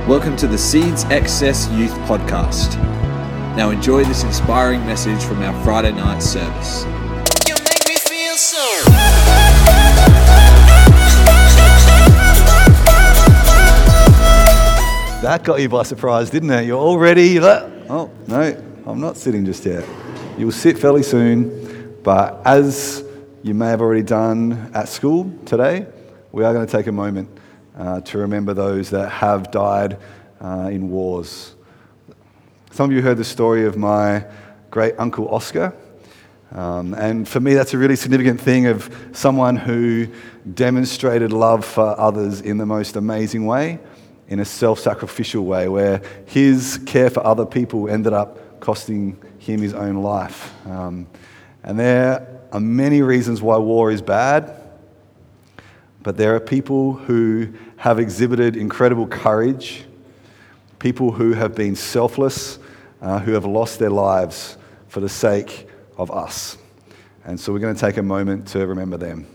Welcome to the Seeds Access Youth Podcast. Now enjoy this inspiring message from our Friday night service. You make me feel so. That got you by surprise, didn't it? You're all ready. Oh, no, I'm not sitting just yet. You'll sit fairly soon, but as you may have already done at school today, we are going to take a moment to remember those that have died in wars. Some of you heard the story of my great uncle Oscar, and for me that's a really significant thing of someone who demonstrated love for others in the most amazing way, in a self-sacrificial way, where his care for other people ended up costing him his own life. And there are many reasons why war is bad, but there are people who have exhibited incredible courage, people who have been selfless, who have lost their lives for the sake of us. And so we're going to take a moment to remember them.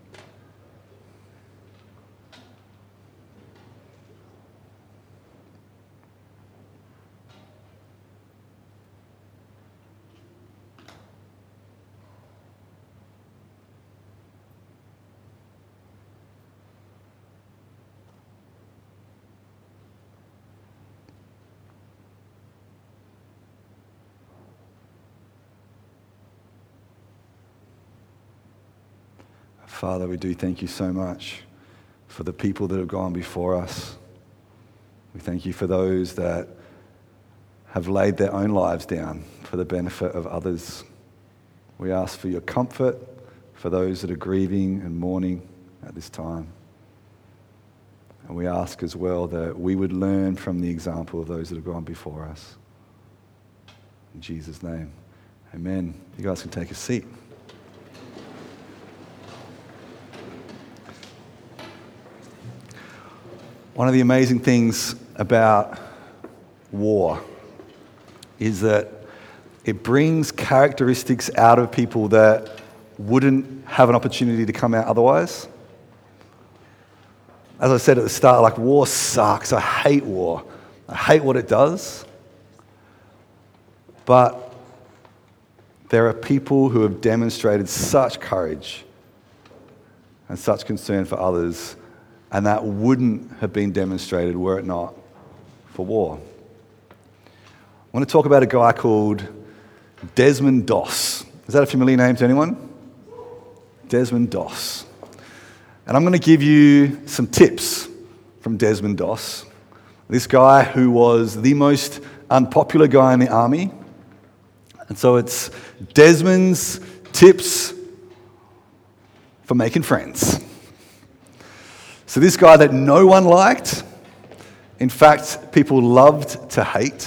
Father, we do thank you so much for the people that have gone before us. We thank you for those that have laid their own lives down for the benefit of others. We ask for your comfort for those that are grieving and mourning at this time. And we ask as well that we would learn from the example of those that have gone before us. In Jesus' name, amen. You guys can take a seat. One of the amazing things about war is that it brings characteristics out of people that wouldn't have an opportunity to come out otherwise. As I said at the start, like, war sucks. I hate war. I hate what it does. But there are people who have demonstrated such courage and such concern for others, and that wouldn't have been demonstrated were it not for war. I want to talk about a guy called Desmond Doss. Is that a familiar name to anyone? Desmond Doss. And I'm going to give you some tips from Desmond Doss, this guy who was the most unpopular guy in the army. And so it's Desmond's tips for making friends. So this guy that no one liked, in fact, people loved to hate,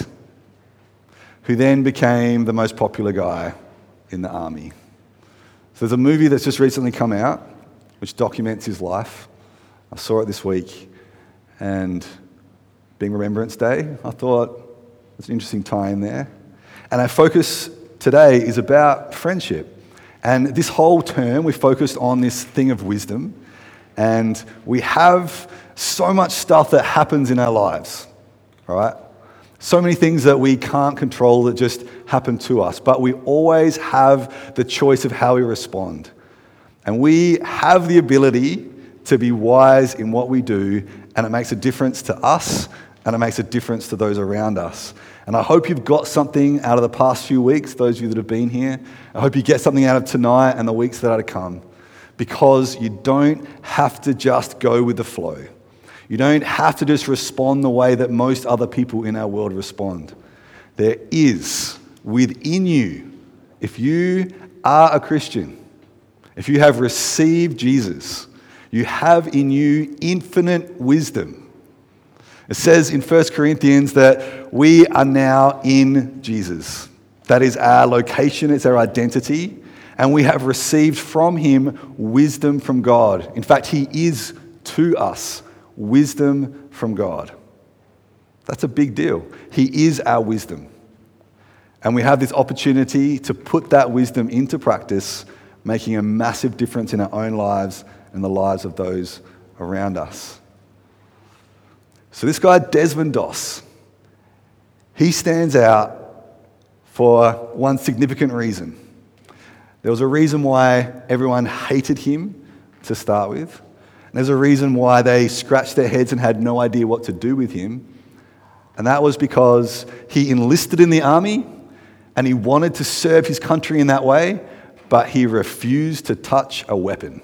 who then became the most popular guy in the army. So there's a movie that's just recently come out, which documents his life. I saw it this week, and being Remembrance Day, I thought there's an interesting tie in there. And our focus today is about friendship. And this whole term, we focused on this thing of wisdom. And we have so much stuff that happens in our lives, right? So many things that we can't control that just happen to us. But we always have the choice of how we respond. And we have the ability to be wise in what we do, and it makes a difference to us, and it makes a difference to those around us. And I hope you've got something out of the past few weeks, those of you that have been here. I hope you get something out of tonight and the weeks that are to come. Because you don't have to just go with the flow. You don't have to just respond the way that most other people in our world respond. There is within you, if you are a Christian, if you have received Jesus, you have in you infinite wisdom. It says in 1 Corinthians that we are now in Jesus. That is our location, it's our identity. And we have received from him wisdom from God. In fact, he is to us wisdom from God. That's a big deal. He is our wisdom. And we have this opportunity to put that wisdom into practice, making a massive difference in our own lives and the lives of those around us. So this guy, Desmond Doss, he stands out for one significant reason. There was a reason why everyone hated him to start with. And there's a reason why they scratched their heads and had no idea what to do with him. And that was because he enlisted in the army and he wanted to serve his country in that way, but he refused to touch a weapon.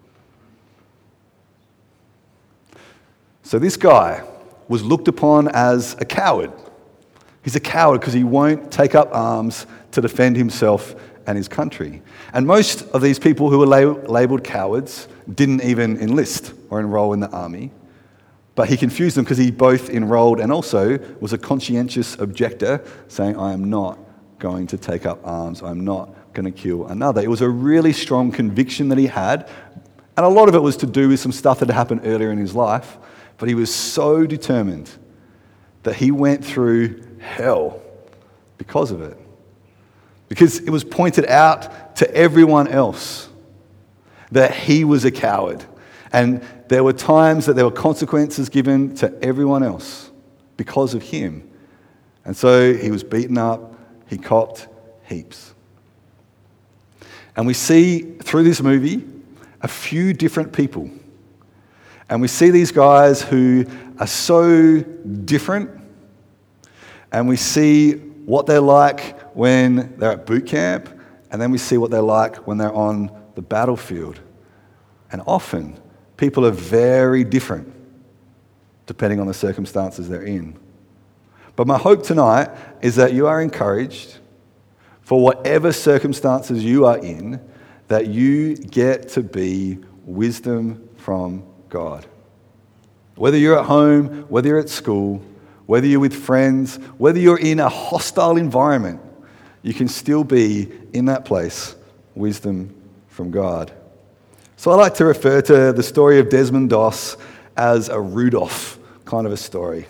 So this guy was looked upon as a coward. He's a coward because he won't take up arms to defend himself and his country. And most of these people who were labeled cowards didn't even enlist or enroll in the army. But he confused them because he both enrolled and also was a conscientious objector, saying, I am not going to take up arms. I'm not going to kill another. It was a really strong conviction that he had. And a lot of it was to do with some stuff that had happened earlier in his life. But he was so determined that he went through hell because of it. Because it was pointed out to everyone else that he was a coward. And there were times that there were consequences given to everyone else because of him. And so he was beaten up, he copped heaps. And we see through this movie a few different people. And we see these guys who are so different. And we see what they're like when they're at boot camp. And then we see what they're like when they're on the battlefield. And often, people are very different depending on the circumstances they're in. But my hope tonight is that you are encouraged for whatever circumstances you are in, that you get to be wisdom from God. Whether you're at home, whether you're at school, whether you're with friends, whether you're in a hostile environment, you can still be in that place, wisdom from God. So I like to refer to the story of Desmond Doss as a Rudolph kind of a story.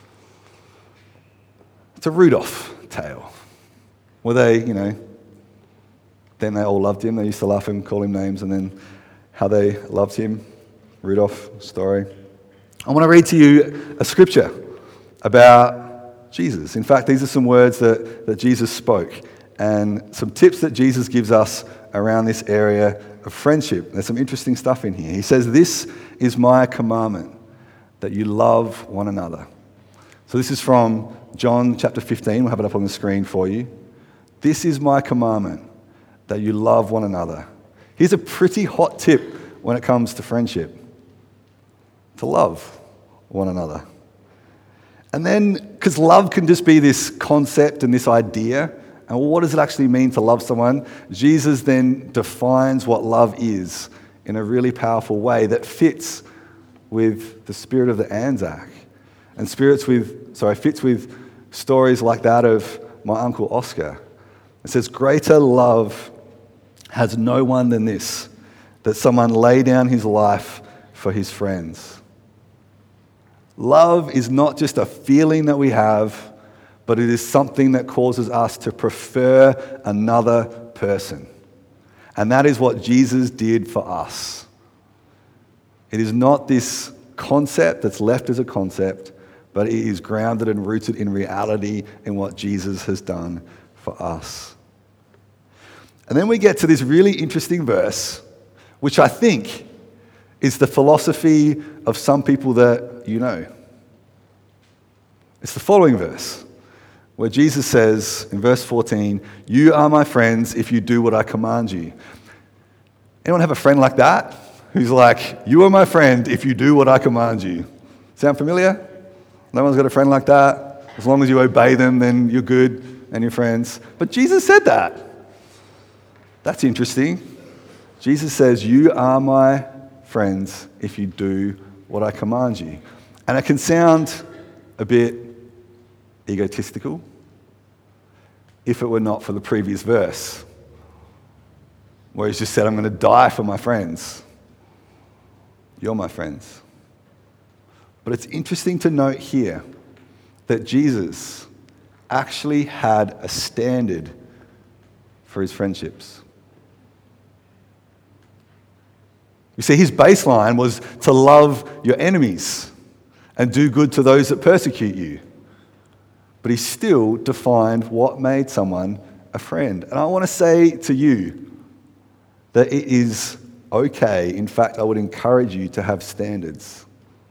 It's a Rudolph tale. Where then they all loved him. They used to laugh and call him names, and then how they loved him. Rudolph story. I want to read to you a scripture about Jesus. In fact, these are some words that Jesus spoke and some tips that Jesus gives us around this area of friendship. There's some interesting stuff in here. He says, "This is my commandment, that you love one another." So this is from John chapter 15. We'll have it up on the screen for you. This is my commandment, that you love one another. Here's a pretty hot tip when it comes to friendship. To love one another. And then, because love can just be this concept and this idea, and what does it actually mean to love someone? Jesus then defines what love is in a really powerful way that fits with the spirit of the Anzac and fits with stories like that of my Uncle Oscar. It says, "Greater love has no one than this, that someone lay down his life for his friends." Love is not just a feeling that we have, but it is something that causes us to prefer another person. And that is what Jesus did for us. It is not this concept that's left as a concept, but it is grounded and rooted in reality in what Jesus has done for us. And then we get to this really interesting verse, which I think is the philosophy of some people that you know. It's the following verse, where Jesus says in verse 14, "You are my friends if you do what I command you." Anyone have a friend like that? Who's like, "You are my friend if you do what I command you"? Sound familiar? No one's got a friend like that? As long as you obey them, then you're good and you're friends. But Jesus said that. That's interesting. Jesus says, "You are my friends if you do what I command you." And it can sound a bit egotistical if it were not for the previous verse, where he's just said, "I'm going to die for my friends. You're my friends." But it's interesting to note here that Jesus actually had a standard for his friendships. You see, his baseline was to love your enemies. and do good to those that persecute you. But he still defined what made someone a friend. And I want to say to you that it is okay. In fact, I would encourage you to have standards.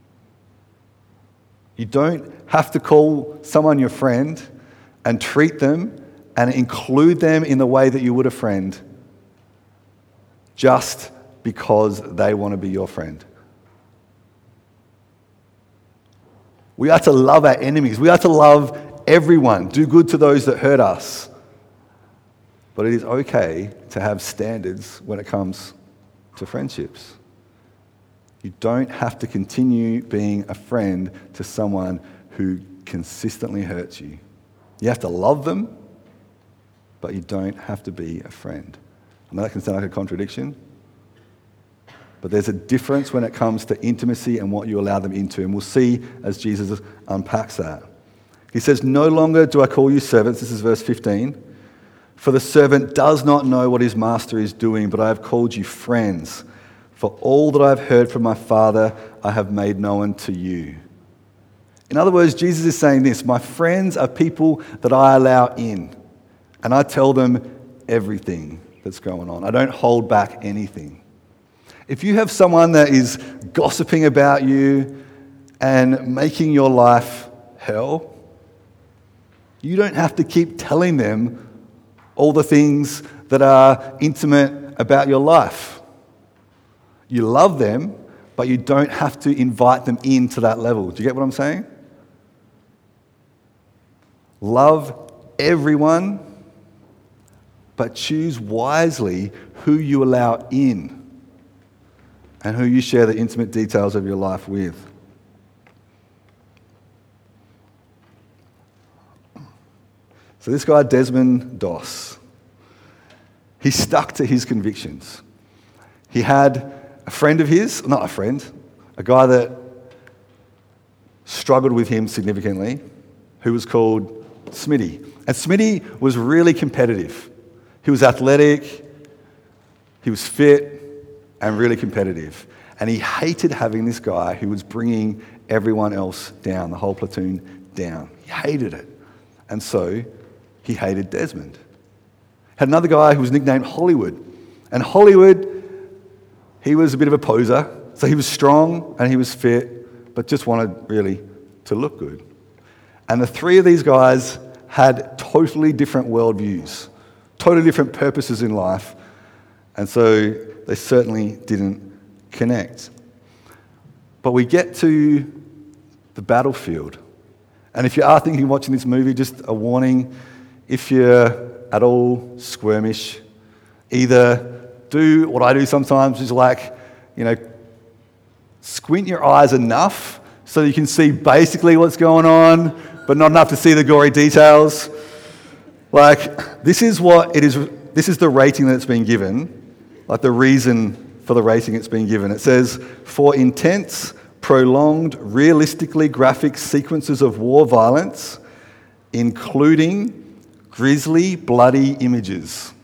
You don't have to call someone your friend and treat them and include them in the way that you would a friend just because they want to be your friend. We are to love our enemies. We are to love everyone, do good to those that hurt us. But it is okay to have standards when it comes to friendships. You don't have to continue being a friend to someone who consistently hurts you. You have to love them, but you don't have to be a friend. I know that can sound like a contradiction, but there's a difference when it comes to intimacy and what you allow them into. And we'll see as Jesus unpacks that. He says, "No longer do I call you servants," this is verse 15, "for the servant does not know what his master is doing, but I have called you friends. For all that I have heard from my Father, I have made known to you." In other words, Jesus is saying this: my friends are people that I allow in, and I tell them everything that's going on. I don't hold back anything. If you have someone that is gossiping about you and making your life hell, you don't have to keep telling them all the things that are intimate about your life. You love them, but you don't have to invite them into that level. Do you get what I'm saying? Love everyone, but choose wisely who you allow in and who you share the intimate details of your life with. So this guy, Desmond Doss, he stuck to his convictions. He had a friend of his, not a friend, a guy that struggled with him significantly, who was called Smitty. And Smitty was really competitive. He was athletic, he was fit, and really competitive. And he hated having this guy who was bringing everyone else down, the whole platoon down. He hated it. And so he hated Desmond. Had another guy who was nicknamed Hollywood. And Hollywood, he was a bit of a poser. So he was strong and he was fit, but just wanted really to look good. And the three of these guys had totally different worldviews, totally different purposes in life. And so they certainly didn't connect. But we get to the battlefield. And if you are thinking of watching this movie, just a warning, if you're at all squirmish, either do what I do sometimes, is squint your eyes enough so you can see basically what's going on, but not enough to see the gory details. This is the rating that's been given, the reason for the rating it's been given. It says, "For intense, prolonged, realistically graphic sequences of war violence, including grisly, bloody images."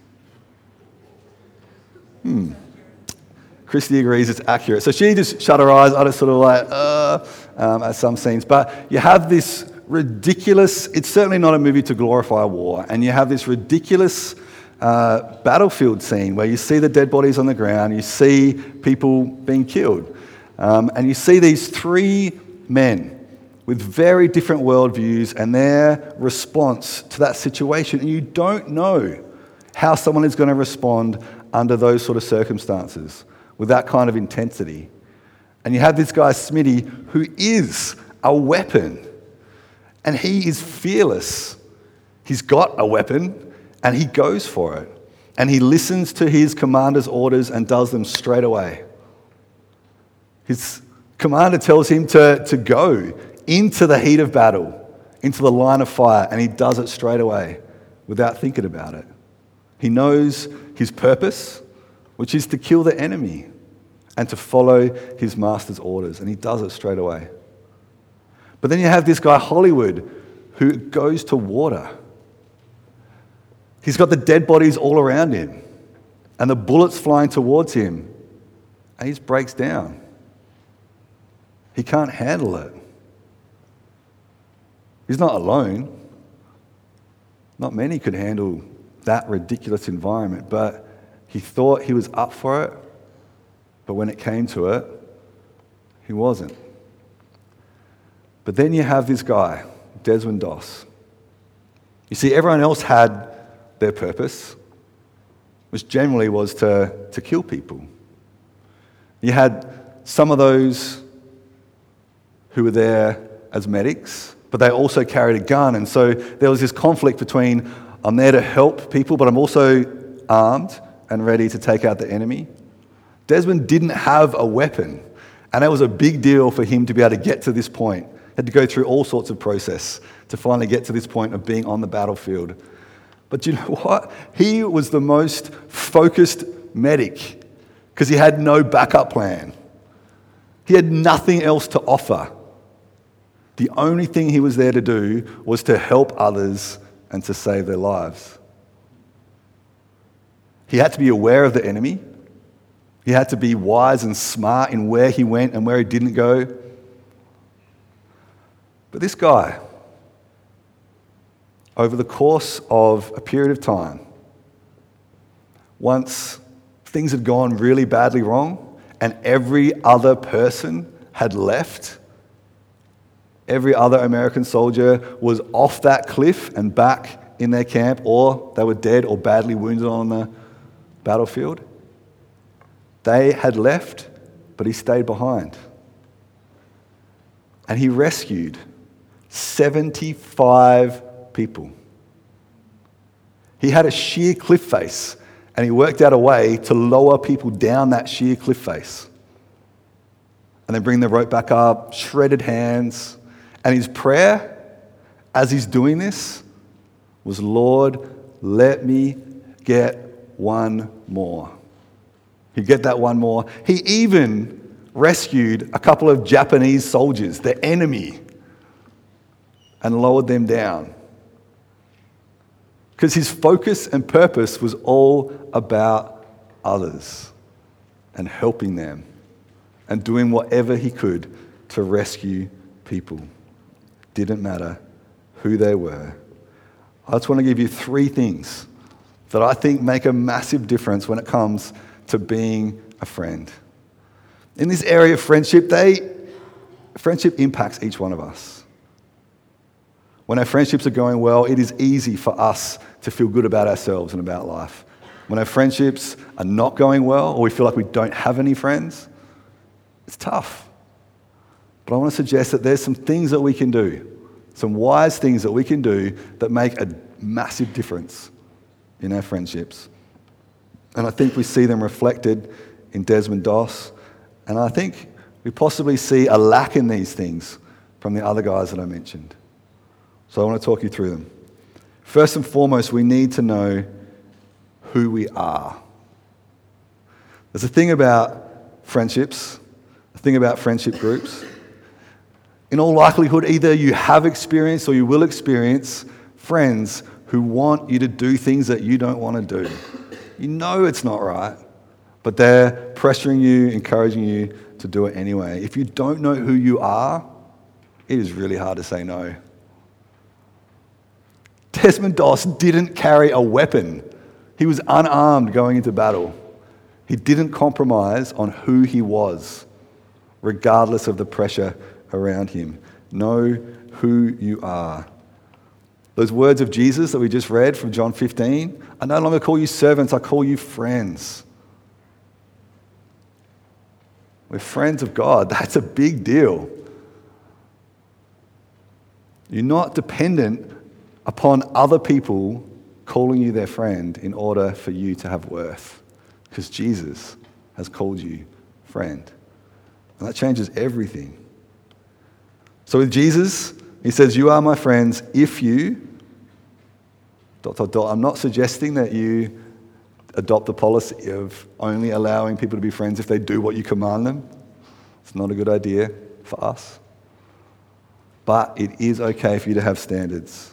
Christy agrees it's accurate. So she just shut her eyes. I just sort of at some scenes. But you have this ridiculous, it's certainly not a movie to glorify war, and you have this ridiculous battlefield scene where you see the dead bodies on the ground, you see people being killed, and you see these three men with very different worldviews and their response to that situation. And you don't know how someone is going to respond under those sort of circumstances with that kind of intensity. And you have this guy, Smitty, who is a weapon, and he is fearless. He's got a weapon, and he goes for it. And he listens to his commander's orders and does them straight away. His commander tells him to go into the heat of battle, into the line of fire, and he does it straight away without thinking about it. He knows his purpose, which is to kill the enemy and to follow his master's orders, and he does it straight away. But then you have this guy, Hollywood, who goes to water. He's got the dead bodies all around him and the bullets flying towards him, and he just breaks down. He can't handle it. He's not alone. Not many could handle that ridiculous environment, but he thought he was up for it, but when it came to it, he wasn't. But then you have this guy, Desmond Doss. You see, everyone else had their purpose, which generally was to kill people. You had some of those who were there as medics, but they also carried a gun, and so there was this conflict between, I'm there to help people, but I'm also armed and ready to take out the enemy. Desmond didn't have a weapon, and it was a big deal for him to be able to get to this point. He had to go through all sorts of process to finally get to this point of being on the battlefield. But you know what? He was the most focused medic because he had no backup plan. He had nothing else to offer. The only thing he was there to do was to help others and to save their lives. He had to be aware of the enemy. He had to be wise and smart in where he went and where he didn't go. But this guy, over the course of a period of time, once things had gone really badly wrong and every other person had left, every other American soldier was off that cliff and back in their camp, or they were dead or badly wounded on the battlefield. They had left, but he stayed behind. And he rescued 75 people. He had a sheer cliff face, and he worked out a way to lower people down that sheer cliff face. And then bring the rope back up, shredded hands. And his prayer, as he's doing this, was, Lord, let me get one more. He'd get that one more. He even rescued a couple of Japanese soldiers, the enemy, and lowered them down. Because his focus and purpose was all about others and helping them and doing whatever he could to rescue people. Didn't matter who they were. I just want to give you 3 things that I think make a massive difference when it comes to being a friend. In this area of friendship, friendship impacts each one of us. When our friendships are going well, it is easy for us to feel good about ourselves and about life. When our friendships are not going well, or we feel like we don't have any friends, it's tough. But I want to suggest that there's some things that we can do, some wise things that we can do that make a massive difference in our friendships. And I think we see them reflected in Desmond Doss. And I think we possibly see a lack in these things from the other guys that I mentioned. So I want to talk you through them. First and foremost, we need to know who we are. There's a thing about friendships, a thing about friendship groups. In all likelihood, either you have experienced or you will experience friends who want you to do things that you don't want to do. You know it's not right, but they're pressuring you, encouraging you to do it anyway. If you don't know who you are, it is really hard to say no. Desmond Doss didn't carry a weapon. He was unarmed going into battle. He didn't compromise on who he was, regardless of the pressure around him. Know who you are. Those words of Jesus that we just read from John 15, I no longer call you servants, I call you friends. We're friends of God. That's a big deal. You're not dependent upon other people calling you their friend in order for you to have worth, because Jesus has called you friend. And that changes everything. So with Jesus, he says, you are my friends if you... ... I'm not suggesting that you adopt the policy of only allowing people to be friends if they do what you command them. It's not a good idea for us. But it is okay for you to have standards.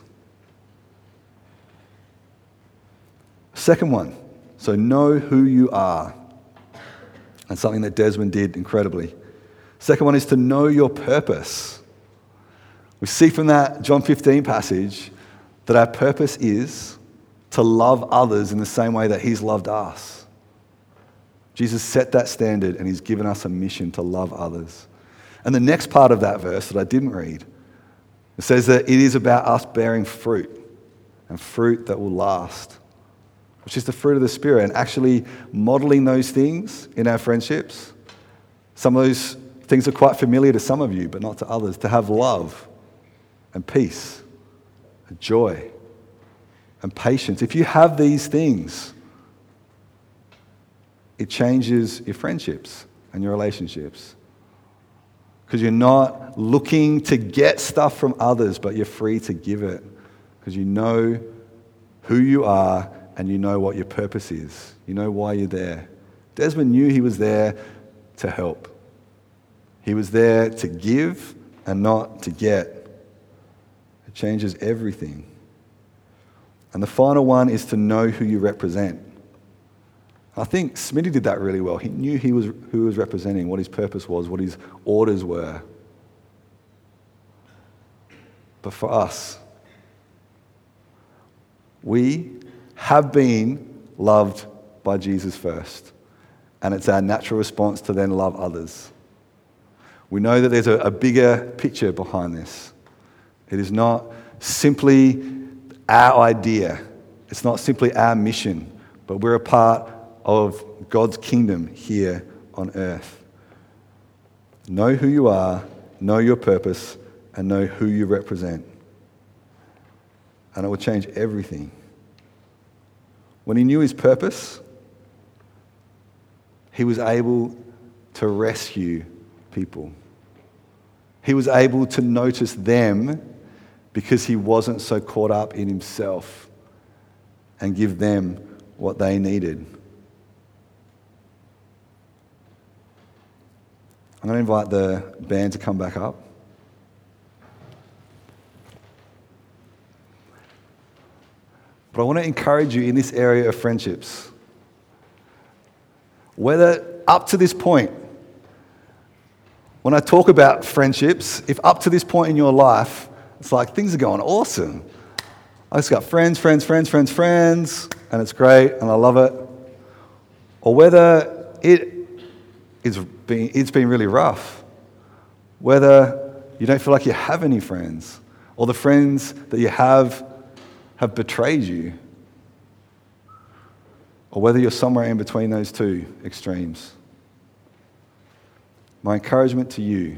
Second one, so know who you are. That's something that Desmond did incredibly. Second one is to know your purpose. We see from that John 15 passage that our purpose is to love others in the same way that he's loved us. Jesus set that standard and he's given us a mission to love others. And the next part of that verse that I didn't read, it says that it is about us bearing fruit, and fruit that will last, which is the fruit of the Spirit, and actually modeling those things in our friendships. Some of those things are quite familiar to some of you, but not to others. To have love and peace and joy and patience. If you have these things, it changes your friendships and your relationships. Because you're not looking to get stuff from others, but you're free to give it. Because you know who you are and you know what your purpose is. You know why you're there. Desmond knew he was there to help. He was there to give and not to get. It changes everything. And the final one is to know who you represent. I think Smitty did that really well. He knew who he was representing, what his purpose was, what his orders were. But for us, we have been loved by Jesus first. And it's our natural response to then love others. We know that there's a bigger picture behind this. It is not simply our idea. It's not simply our mission, but we're a part of God's kingdom here on earth. Know who you are, know your purpose, and know who you represent. And it will change everything. When he knew his purpose, he was able to rescue people. He was able to notice them because he wasn't so caught up in himself, and give them what they needed. I'm going to invite the band to come back up. But I want to encourage you in this area of friendships. Whether up to this point, when I talk about friendships, if up to this point in your life, it's like things are going awesome. I just got friends, and it's great, and I love it. Or whether it's been really rough. Whether you don't feel like you have any friends, or the friends that you have betrayed you. Or whether you're somewhere in between those two extremes. My encouragement to you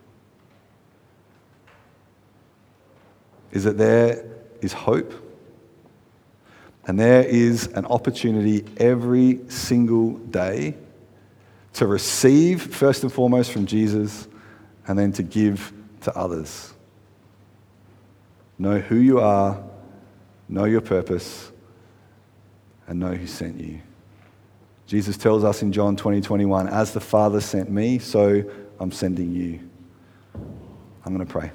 is that there is hope, and there is an opportunity every single day to receive first and foremost from Jesus, and then to give to others. Know who you are, know your purpose, and know who sent you. Jesus tells us in John 20:21, as the Father sent me, so I'm sending you. I'm going to pray.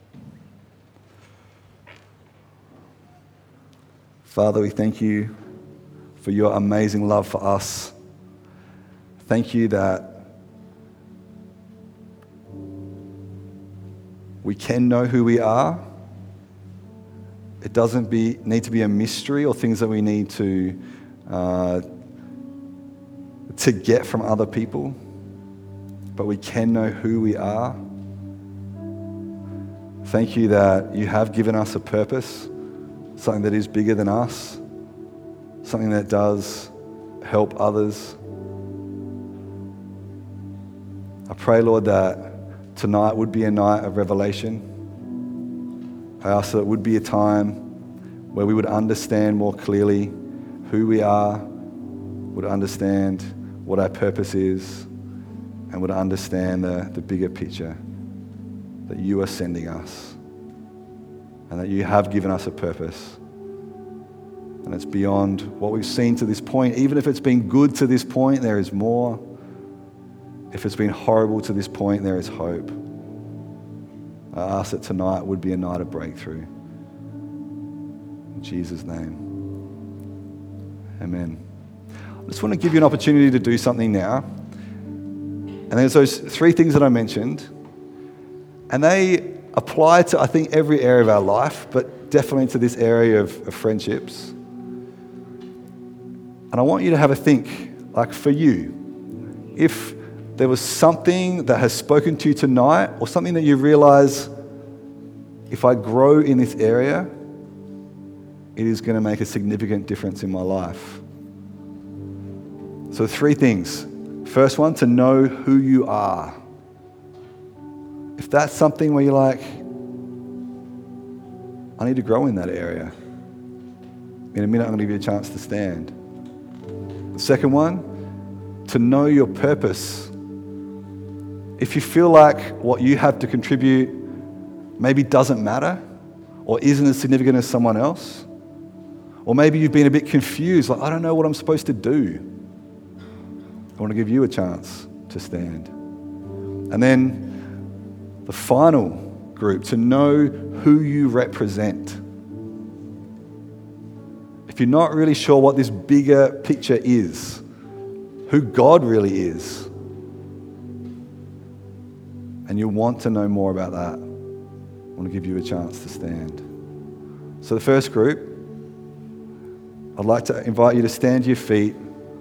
Father, we thank you for your amazing love for us. Thank you that we can know who we are. It doesn't need to be a mystery or things that we need to get from other people, but we can know who we are. Thank you that you have given us a purpose, something that is bigger than us, something that does help others. I pray, Lord, that tonight would be a night of revelation. I ask that it would be a time where we would understand more clearly who we are, would understand what our purpose is, and would understand the bigger picture that you are sending us, and that you have given us a purpose. And it's beyond what we've seen to this point. Even if it's been good to this point, there is more. If it's been horrible to this point, there is hope. I ask that tonight would be a night of breakthrough. In Jesus' name. Amen. I just want to give you an opportunity to do something now. And there's those three things that I mentioned. And they apply to, I think, every area of our life, but definitely to this area of friendships. And I want you to have a think, like for you, if there was something that has spoken to you tonight or something that you realize, if I grow in this area, it is going to make a significant difference in my life. So 3 things. First one, to know who you are. If that's something where you're like, I need to grow in that area, in a minute I'm going to give you a chance to stand. The second one, to know your purpose. If you feel like what you have to contribute maybe doesn't matter or isn't as significant as someone else, or maybe you've been a bit confused, like, I don't know what I'm supposed to do, I want to give you a chance to stand. And then the final group, to know who you represent. If you're not really sure what this bigger picture is, who God really is, and you want to know more about that, I want to give you a chance to stand. So the first group, I'd like to invite you to stand to your feet.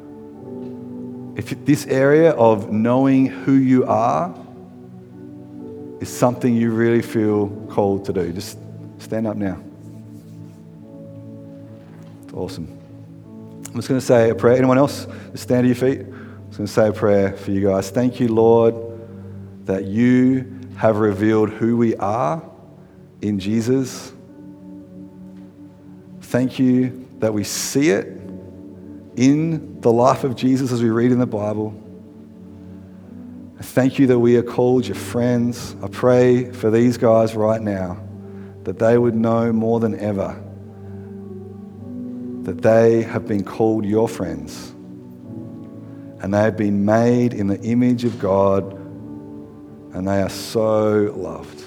If this area of knowing who you are is something you really feel called to do, just stand up now. It's awesome. I'm just going to say a prayer. Anyone else? Just stand to your feet. I'm just going to say a prayer for you guys. Thank you, Lord, that you have revealed who we are in Jesus. Thank you that we see it in the life of Jesus as we read in the Bible. Thank you that we are called your friends. I pray for these guys right now that they would know more than ever that they have been called your friends and they have been made in the image of God and they are so loved.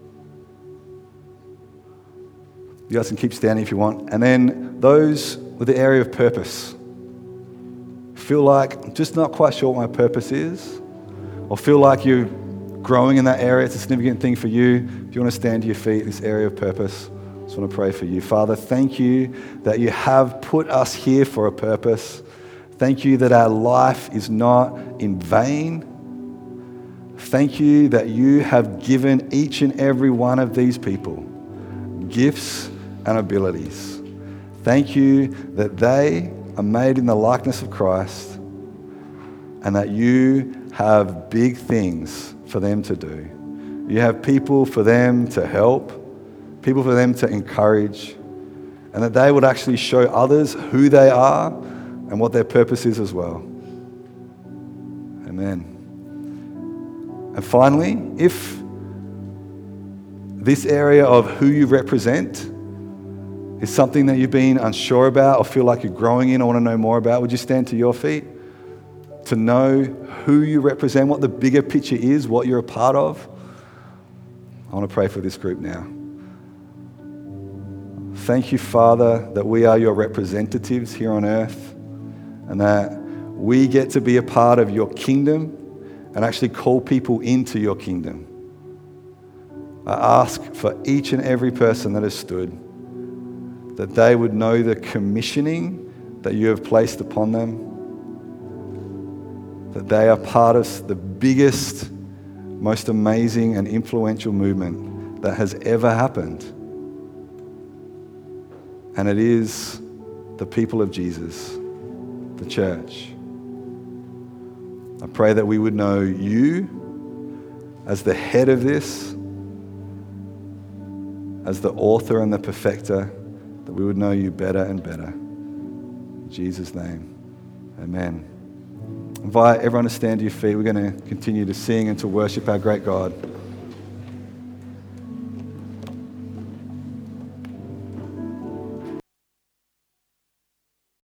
You guys can keep standing if you want. And then those with the area of purpose. Feel like I'm just not quite sure what my purpose is, or feel like you're growing in that area, it's a significant thing for you. If you want to stand to your feet, this area of purpose, I just want to pray for you. Father, thank you that you have put us here for a purpose. Thank you that our life is not in vain. Thank you that you have given each and every one of these people gifts and abilities. Thank you that they are made in the likeness of Christ and that you have big things for them to do. You have people for them to help, people for them to encourage, and that they would actually show others who they are and what their purpose is as well. Amen. And finally, if this area of who you represent is something that you've been unsure about or feel like you're growing in or want to know more about, would you stand to your feet to know who you represent, what the bigger picture is, what you're a part of? I want to pray for this group now. Thank you, Father, that we are your representatives here on earth and that we get to be a part of your kingdom and actually call people into your kingdom. I ask for each and every person that has stood that they would know the commissioning that you have placed upon them, that they are part of the biggest, most amazing and influential movement that has ever happened. And it is the people of Jesus, the church. I pray that we would know you as the head of this, as the author and the perfecter, that we would know you better and better. In Jesus' name, amen. Invite everyone to stand to your feet. We're going to continue to sing and to worship our great God.